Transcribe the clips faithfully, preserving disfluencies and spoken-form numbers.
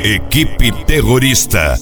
Equipe Terrorista.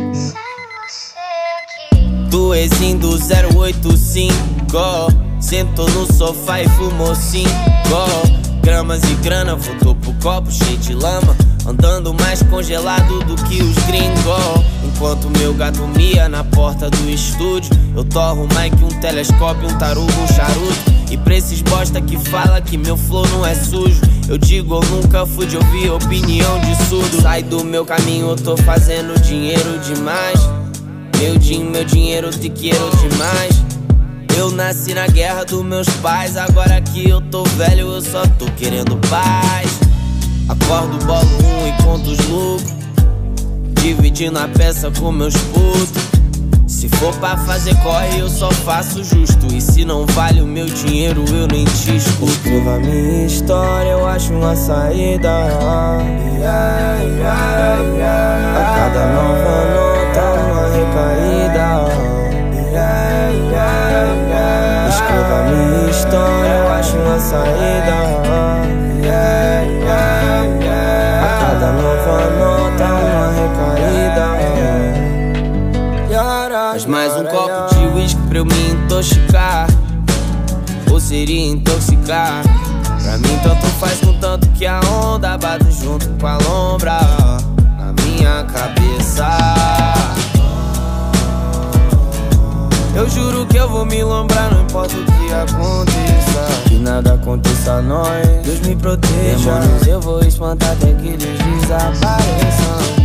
Do ex do zero oito cinco, sentou no sofá e fumou cinco gramas e grana, voltou pro copo cheio de lama, andando mais congelado do que os gringos. Enquanto meu gato mia na porta do estúdio, eu torro mais que um telescópio, um tarugo, um charuto. E pra esses bosta que fala que meu flow não é sujo, eu digo eu nunca fui de ouvir opinião de surdo. Sai do meu caminho, eu tô fazendo dinheiro demais. Meu din, meu dinheiro te quero demais. Eu nasci na guerra dos meus pais, agora que eu tô velho eu só tô querendo paz. Acordo, bolo um e conto os lucros, dividindo a peça com meus putos. Se for pra fazer corre eu só faço justo, e se não vale o meu dinheiro eu nem te escuto. Escreva minha história, eu acho uma saída. yeah, yeah, yeah. A cada nova nota uma recaída. yeah, yeah, yeah. Escreva minha história, eu acho uma saída. yeah, yeah, yeah. A cada nova nota uma recaída. Mas mais um copo de whisky pra eu me intoxicar, ou seria intoxicar? Pra mim tanto faz, contanto que a onda bate junto com a lombra na minha cabeça. Eu juro que eu vou me lombrar, não importa o que aconteça. Que nada aconteça a nós, Deus me proteja. Demônios eu vou espantar até que eles desapareçam.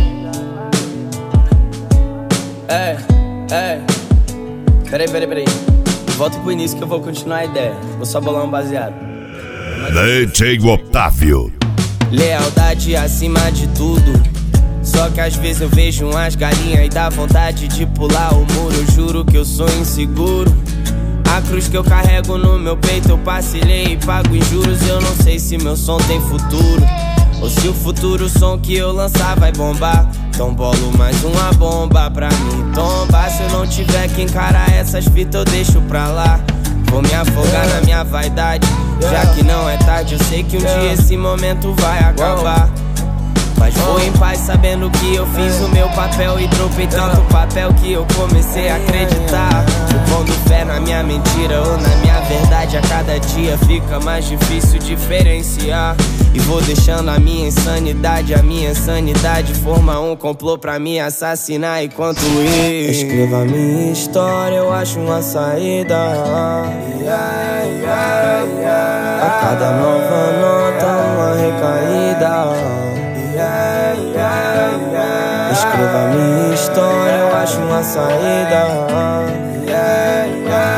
É, é. Peraí, peraí, peraí. Volta pro início que eu vou continuar a ideia. Vou só bolar um baseado. D J Otávio. Lealdade acima de tudo. Só que às vezes eu vejo umas galinhas e dá vontade de pular o muro. Eu juro que eu sou inseguro. A cruz que eu carrego no meu peito eu parcelei e pago em juros. Eu não sei se meu som tem futuro, ou se o futuro som que eu lançar vai bombar. Então bolo mais uma bomba pra mim tombar. Se eu não tiver que encarar essas fitas eu deixo pra lá. Vou me afogar na minha vaidade, já que não é tarde. Eu sei que um dia esse momento vai acabar, mas vou em paz sabendo que eu fiz o meu papel. E dropei tanto papel que eu comecei a acreditar. Pondo fé na minha mentira ou na minha verdade, a cada dia fica mais difícil diferenciar. E vou deixando a minha insanidade, a minha sanidade forma um complô pra me assassinar enquanto eu escreva a minha história, eu acho uma saída. yeah, yeah, yeah. A cada nova nota uma recaída. yeah, yeah, yeah. Escreva a minha história, eu acho uma saída. yeah, yeah.